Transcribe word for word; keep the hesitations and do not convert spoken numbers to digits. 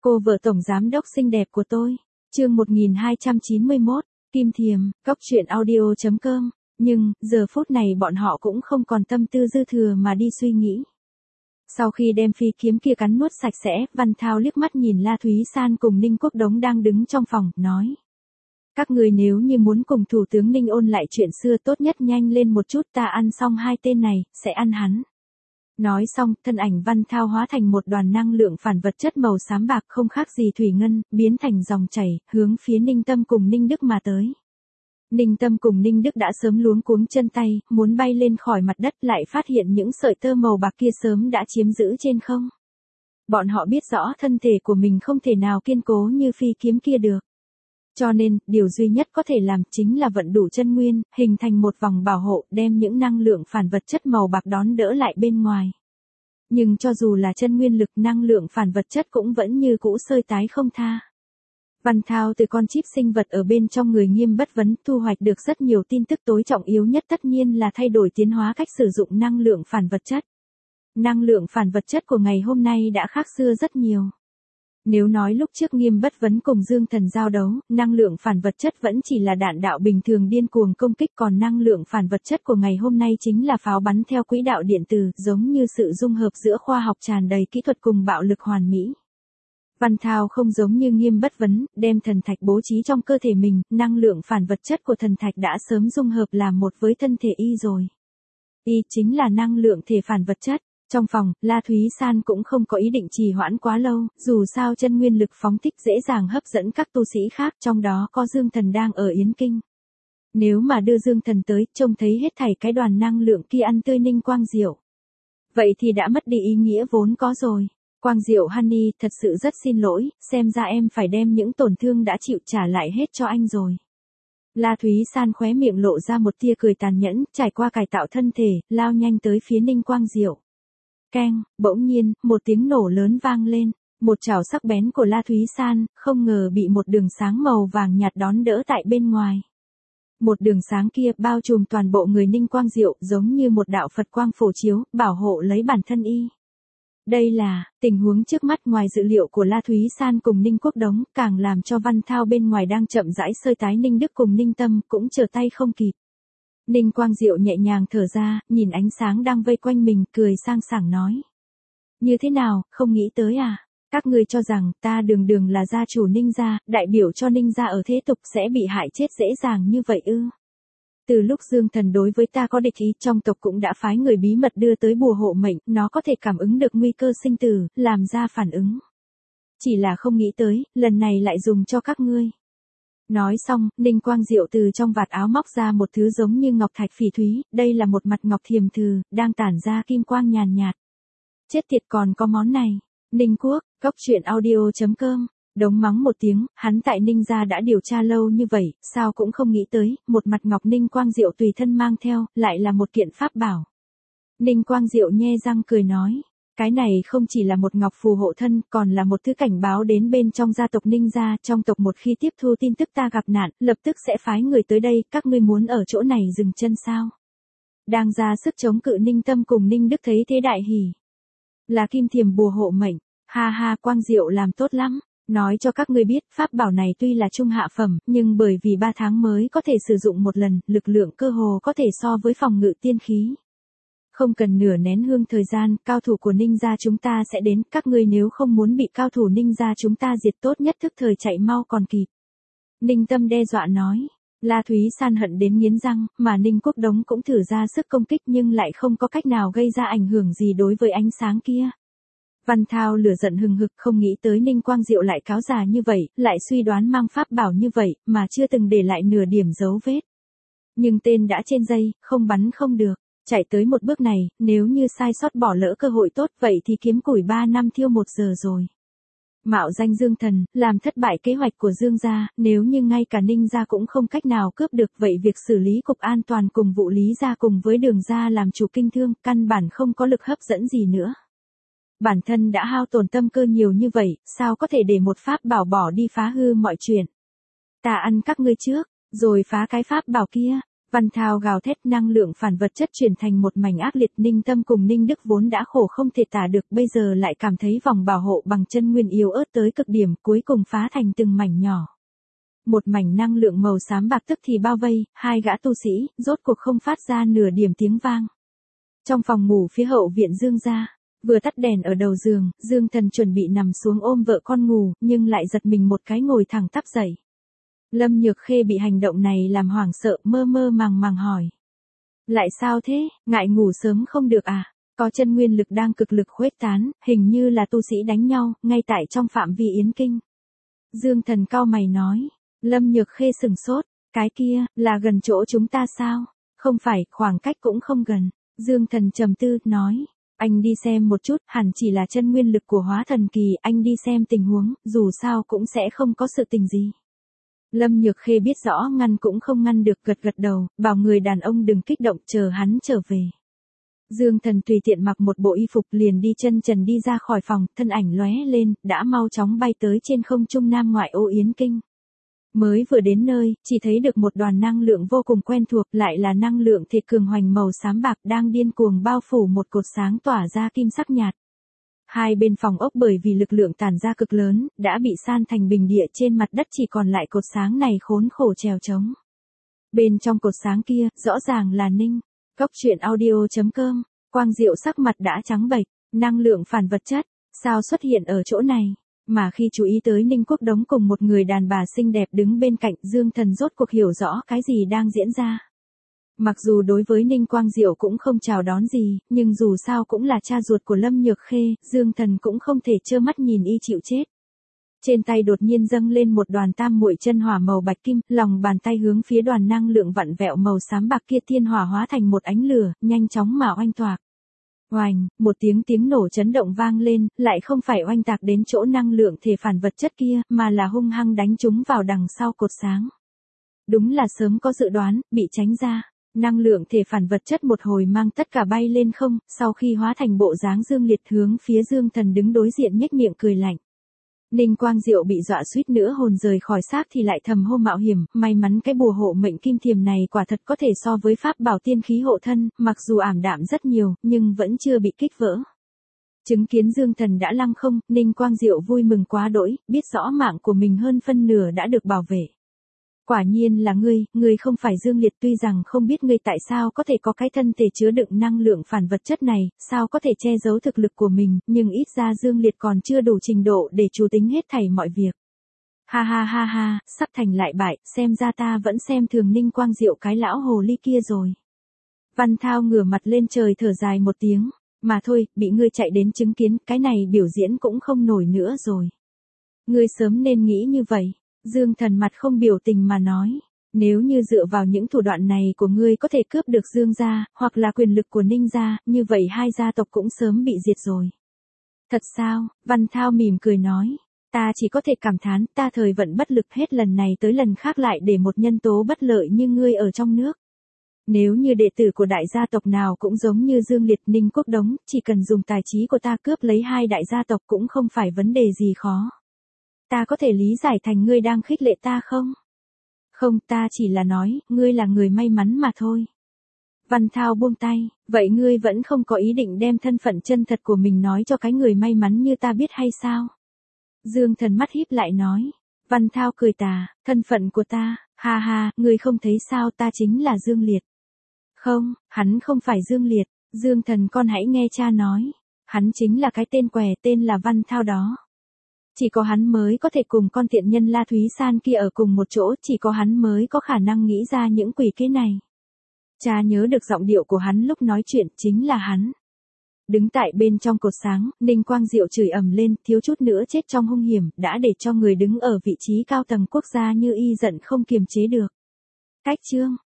Cô vợ tổng giám đốc xinh đẹp của tôi. Chương một nghìn hai trăm chín mươi mốt, Kim Thiềm, cốc truyện audio chấm com. Nhưng, giờ phút này bọn họ cũng không còn tâm tư dư thừa mà đi suy nghĩ. Sau khi đem phi kiếm kia cắn nuốt sạch sẽ, Văn Thao liếc mắt nhìn La Thúy San cùng Ninh Quốc Đống đang đứng trong phòng, nói. Các người nếu như muốn cùng Thủ tướng Ninh ôn lại chuyện xưa tốt nhất nhanh lên một chút, ta ăn xong hai tên này, sẽ ăn hắn. Nói xong, thân ảnh Văn Thao hóa thành một đoàn năng lượng phản vật chất màu xám bạc không khác gì thủy ngân, biến thành dòng chảy, hướng phía Ninh Tâm cùng Ninh Đức mà tới. Ninh Tâm cùng Ninh Đức đã sớm luống cuống chân tay, muốn bay lên khỏi mặt đất, lại phát hiện những sợi tơ màu bạc kia sớm đã chiếm giữ trên không. Bọn họ biết rõ thân thể của mình không thể nào kiên cố như phi kiếm kia được. Cho nên, điều duy nhất có thể làm chính là vận đủ chân nguyên, hình thành một vòng bảo hộ, đem những năng lượng phản vật chất màu bạc đón đỡ lại bên ngoài. Nhưng cho dù là chân nguyên lực, năng lượng phản vật chất cũng vẫn như cũ sơi tái không tha. Văn Thao từ con chip sinh vật ở bên trong người Nghiêm Bất Vấn thu hoạch được rất nhiều tin tức, tối trọng yếu nhất tất nhiên là thay đổi tiến hóa cách sử dụng năng lượng phản vật chất. Năng lượng phản vật chất của ngày hôm nay đã khác xưa rất nhiều. Nếu nói lúc trước Nghiêm Bất Vấn cùng Dương Thần giao đấu, năng lượng phản vật chất vẫn chỉ là đạn đạo bình thường điên cuồng công kích, còn năng lượng phản vật chất của ngày hôm nay chính là pháo bắn theo quỹ đạo điện từ, giống như sự dung hợp giữa khoa học tràn đầy kỹ thuật cùng bạo lực hoàn mỹ. Văn Thao không giống như Nghiêm Bất Vấn, đem thần thạch bố trí trong cơ thể mình, năng lượng phản vật chất của thần thạch đã sớm dung hợp làm một với thân thể y rồi. Y chính là năng lượng thể phản vật chất. Trong phòng, La Thúy San cũng không có ý định trì hoãn quá lâu, dù sao chân nguyên lực phóng thích dễ dàng hấp dẫn các tu sĩ khác, trong đó có Dương Thần đang ở Yến Kinh. Nếu mà đưa Dương Thần tới, trông thấy hết thảy cái đoàn năng lượng kia ăn tươi Ninh Quang Diệu. Vậy thì đã mất đi ý nghĩa vốn có rồi. Quang Diệu Honey, thật sự rất xin lỗi, xem ra em phải đem những tổn thương đã chịu trả lại hết cho anh rồi. La Thúy San khóe miệng lộ ra một tia cười tàn nhẫn, trải qua cải tạo thân thể, lao nhanh tới phía Ninh Quang Diệu. Keng, bỗng nhiên, một tiếng nổ lớn vang lên, một chảo sắc bén của La Thúy San, không ngờ bị một đường sáng màu vàng nhạt đón đỡ tại bên ngoài. Một đường sáng kia bao trùm toàn bộ người Ninh Quang Diệu, giống như một đạo Phật quang phổ chiếu, bảo hộ lấy bản thân y. Đây là, tình huống trước mắt ngoài dự liệu của La Thúy San cùng Ninh Quốc Đống, càng làm cho Văn Thao bên ngoài đang chậm rãi sơi tái Ninh Đức cùng Ninh Tâm, cũng trở tay không kịp. Ninh Quang Diệu nhẹ nhàng thở ra, nhìn ánh sáng đang vây quanh mình, cười sang sảng nói. Như thế nào, không nghĩ tới à? Các ngươi cho rằng, ta đường đường là gia chủ Ninh gia, đại biểu cho Ninh gia ở thế tục sẽ bị hại chết dễ dàng như vậy ư? Từ lúc Dương Thần đối với ta có địch ý, trong tộc cũng đã phái người bí mật đưa tới bùa hộ mệnh, nó có thể cảm ứng được nguy cơ sinh tử, làm ra phản ứng. Chỉ là không nghĩ tới, lần này lại dùng cho các ngươi. Nói xong, Ninh Quang Diệu từ trong vạt áo móc ra một thứ giống như ngọc thạch phỉ thúy, đây là một mặt ngọc thiềm thừ, đang tản ra kim quang nhàn nhạt. Chết tiệt, còn có món này. Ninh Quốc, cốc truyện audio chấm com. Đống mắng một tiếng, hắn tại Ninh gia đã điều tra lâu như vậy, sao cũng không nghĩ tới, một mặt ngọc Ninh Quang Diệu tùy thân mang theo, lại là một kiện pháp bảo. Ninh Quang Diệu nhe răng cười nói. Cái này không chỉ là một ngọc phù hộ thân, còn là một thứ cảnh báo đến bên trong gia tộc Ninh gia, trong tộc một khi tiếp thu tin tức ta gặp nạn, lập tức sẽ phái người tới đây, các ngươi muốn ở chỗ này dừng chân sao? Đang ra sức chống cự Ninh Tâm cùng Ninh Đức thấy thế đại hỉ. Là Kim Thiềm bùa hộ mệnh, ha ha, Quang Diệu làm tốt lắm. Nói cho các ngươi biết, pháp bảo này tuy là trung hạ phẩm, nhưng bởi vì ba tháng mới có thể sử dụng một lần, lực lượng cơ hồ có thể so với phòng ngự tiên khí. Không cần nửa nén hương thời gian, cao thủ của Ninh gia chúng ta sẽ đến, các ngươi nếu không muốn bị cao thủ Ninh gia chúng ta diệt, tốt nhất thức thời chạy mau còn kịp. Ninh Tâm đe dọa nói. La Thúy San hận đến nghiến răng, mà Ninh Quốc Đống cũng thử ra sức công kích nhưng lại không có cách nào gây ra ảnh hưởng gì đối với ánh sáng kia. Văn Thao lửa giận hừng hực, không nghĩ tới Ninh Quang Diệu lại cáo già như vậy, lại suy đoán mang pháp bảo như vậy, mà chưa từng để lại nửa điểm dấu vết. Nhưng tên đã trên dây, không bắn không được. Chạy tới một bước này, nếu như sai sót bỏ lỡ cơ hội tốt, vậy thì kiếm củi ba năm thiêu một giờ rồi. Mạo danh Dương Thần, làm thất bại kế hoạch của Dương gia, nếu như ngay cả Ninh gia cũng không cách nào cướp được, vậy việc xử lý cục an toàn cùng vụ Lý gia cùng với Đường gia làm chủ kinh thương, căn bản không có lực hấp dẫn gì nữa. Bản thân đã hao tổn tâm cơ nhiều như vậy, sao có thể để một pháp bảo bỏ đi phá hư mọi chuyện. Ta ăn các ngươi trước, rồi phá cái pháp bảo kia. Văn Thao gào thét, năng lượng phản vật chất chuyển thành một mảnh ác liệt. Ninh Tâm cùng Ninh Đức vốn đã khổ không thể tả được, bây giờ lại cảm thấy vòng bảo hộ bằng chân nguyên yếu ớt tới cực điểm, cuối cùng phá thành từng mảnh nhỏ. Một mảnh năng lượng màu xám bạc tức thì bao vây, hai gã tu sĩ, rốt cuộc không phát ra nửa điểm tiếng vang. Trong phòng ngủ phía hậu viện Dương gia, vừa tắt đèn ở đầu giường, Dương Thần chuẩn bị nằm xuống ôm vợ con ngủ, nhưng lại giật mình một cái ngồi thẳng tắp dậy. Lâm Nhược Khê bị hành động này làm hoảng sợ, mơ mơ màng màng hỏi. Lại sao thế, ngại ngủ sớm không được à? Có chân nguyên lực đang cực lực khuếch tán, hình như là tu sĩ đánh nhau, ngay tại trong phạm vi yến kinh. Dương Thần cau mày nói. Lâm Nhược Khê sừng sốt, cái kia, là gần chỗ chúng ta sao? Không phải, khoảng cách cũng không gần. Dương Thần trầm tư, nói. Anh đi xem một chút, hẳn chỉ là chân nguyên lực của hóa thần kỳ, anh đi xem tình huống, dù sao cũng sẽ không có sự tình gì. Lâm Nhược Khê biết rõ ngăn cũng không ngăn được, gật gật đầu, bảo người đàn ông đừng kích động, chờ hắn trở về. Dương Thần tùy tiện mặc một bộ y phục liền đi chân trần đi ra khỏi phòng, thân ảnh lóe lên, đã mau chóng bay tới trên không trung nam ngoại ô yến kinh. Mới vừa đến nơi, chỉ thấy được một đoàn năng lượng vô cùng quen thuộc, lại là năng lượng thể cường hoành màu xám bạc đang điên cuồng bao phủ một cột sáng tỏa ra kim sắc nhạt. Hai bên phòng ốc bởi vì lực lượng tản ra cực lớn, đã bị san thành bình địa, trên mặt đất chỉ còn lại cột sáng này khốn khổ trèo trống. Bên trong cột sáng kia, rõ ràng là Ninh. Góc truyện audio chấm com, Quang Diệu sắc mặt đã trắng bệch, năng lượng phản vật chất, sao xuất hiện ở chỗ này? Mà khi chú ý tới Ninh Quốc Đống cùng một người đàn bà xinh đẹp đứng bên cạnh, Dương Thần rốt cuộc hiểu rõ cái gì đang diễn ra. Mặc dù đối với Ninh Quang Diệu cũng không chào đón gì, nhưng dù sao cũng là cha ruột của Lâm Nhược Khê, Dương Thần cũng không thể trơ mắt nhìn y chịu chết. Trên tay đột nhiên dâng lên một đoàn tam muội chân hỏa màu bạch kim, lòng bàn tay hướng phía đoàn năng lượng vặn vẹo màu xám bạc kia, thiên hỏa hóa thành một ánh lửa, nhanh chóng mà oanh toạc. Oanh, một tiếng tiếng nổ chấn động vang lên, lại không phải oanh tạc đến chỗ năng lượng thể phản vật chất kia, mà là hung hăng đánh chúng vào đằng sau cột sáng. Đúng là sớm có dự đoán, bị tránh ra. Năng lượng thể phản vật chất một hồi mang tất cả bay lên không, sau khi hóa thành bộ dáng Dương Liệt hướng phía Dương Thần đứng đối diện nhếch miệng cười lạnh. Ninh Quang Diệu bị dọa suýt nữa hồn rời khỏi xác thì lại thầm hô mạo hiểm, may mắn cái bùa hộ mệnh kim thiềm này quả thật có thể so với pháp bảo tiên khí hộ thân, mặc dù ảm đạm rất nhiều, nhưng vẫn chưa bị kích vỡ. Chứng kiến Dương Thần đã lăng không, Ninh Quang Diệu vui mừng quá đỗi, biết rõ mạng của mình hơn phân nửa đã được bảo vệ. Quả nhiên là ngươi, ngươi không phải Dương Liệt, tuy rằng không biết ngươi tại sao có thể có cái thân thể chứa đựng năng lượng phản vật chất này, sao có thể che giấu thực lực của mình, nhưng ít ra Dương Liệt còn chưa đủ trình độ để chủ tính hết thảy mọi việc. Ha ha ha ha, sắp thành lại bại, xem ra ta vẫn xem thường Ninh Quang Diệu cái lão hồ ly kia rồi. Văn Thao ngửa mặt lên trời thở dài một tiếng, mà thôi, bị ngươi chạy đến chứng kiến, cái này biểu diễn cũng không nổi nữa rồi. Ngươi sớm nên nghĩ như vậy. Dương Thần mặt không biểu tình mà nói, nếu như dựa vào những thủ đoạn này của ngươi có thể cướp được Dương gia, hoặc là quyền lực của Ninh gia, như vậy hai gia tộc cũng sớm bị diệt rồi. Thật sao? Văn Thao mỉm cười nói, ta chỉ có thể cảm thán, ta thời vận bất lực, hết lần này tới lần khác lại để một nhân tố bất lợi như ngươi ở trong nước. Nếu như đệ tử của đại gia tộc nào cũng giống như Dương Liệt, Ninh Quốc Đống, chỉ cần dùng tài trí của ta cướp lấy hai đại gia tộc cũng không phải vấn đề gì khó. Ta có thể lý giải thành ngươi đang khích lệ ta không? Không, ta chỉ là nói, ngươi là người may mắn mà thôi. Văn Thao buông tay, vậy ngươi vẫn không có ý định đem thân phận chân thật của mình nói cho cái người may mắn như ta biết hay sao? Dương Thần mắt híp lại nói. Văn Thao cười tà, thân phận của ta, ha ha, ngươi không thấy sao, ta chính là Dương Liệt. Không, hắn không phải Dương Liệt, Dương Thần con hãy nghe cha nói. Hắn chính là cái tên què, tên là Văn Thao đó. Chỉ có hắn mới có thể cùng con tiện nhân La Thúy San kia ở cùng một chỗ, chỉ có hắn mới có khả năng nghĩ ra những quỷ kế này. Cha nhớ được giọng điệu của hắn lúc nói chuyện, chính là hắn. Đứng tại bên trong cột sáng, Ninh Quang Diệu chửi ầm lên, thiếu chút nữa chết trong hung hiểm, đã để cho người đứng ở vị trí cao tầng quốc gia như y giận không kiềm chế được. Cách chương